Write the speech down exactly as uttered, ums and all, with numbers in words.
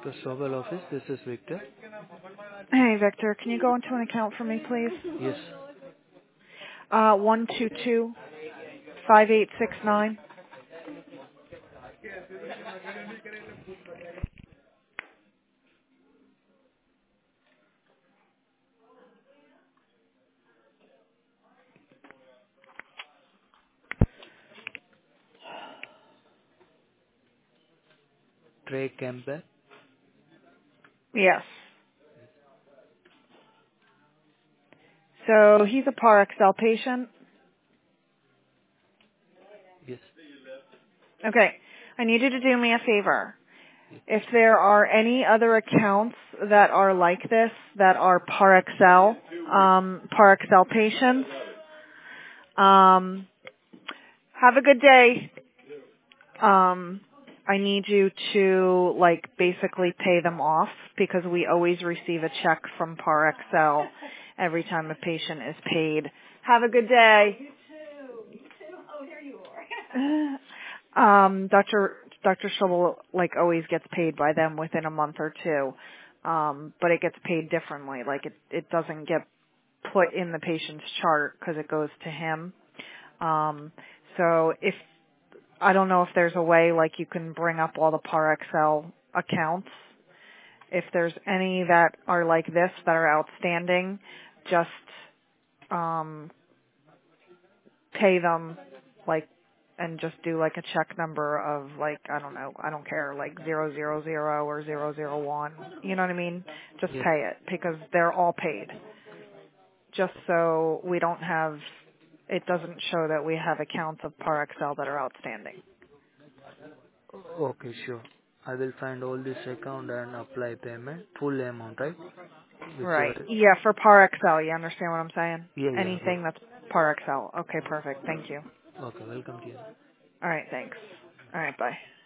Trust Mobile Office, this is Victor. Hey, Victor, can you go into an account for me, please? Yes, Uh, one two two five eight six nine. Trey Campbell. Yes. So he's a Par Excel patient. Yes, Okay. I need you to do me a favor. If there are any other accounts that are like this, that are Par Excel, um, Par Excel patients, um, have a good day. Um, I need you to like basically pay them off because we always receive a check from Par Excel every time a patient is paid. Have a good day. um, Doctor Doctor Schubel like always gets paid by them within a month or two, um, but it gets paid differently. Like it it doesn't get put in the patient's chart because it goes to him. Um, so if I don't know if there's a way like you can bring up all the Par Excel accounts. If there's any that are like this that are outstanding, just um, pay them like and just do like a check number of like I don't know, I don't care, like zero zero zero or zero zero one. You know what I mean? Just yes. pay it because they're all paid. Just so we don't have it doesn't show that we have accounts of Par Excel that are outstanding. Okay, sure. I will find all this account and apply payment, full amount, right? Whichever. Right. Yeah, for Par Excel, you understand what I'm saying? Yeah, yeah, Anything yeah. that's Par Excel. Okay, perfect. Thank you. Okay, welcome to you. All right, thanks. All right, bye.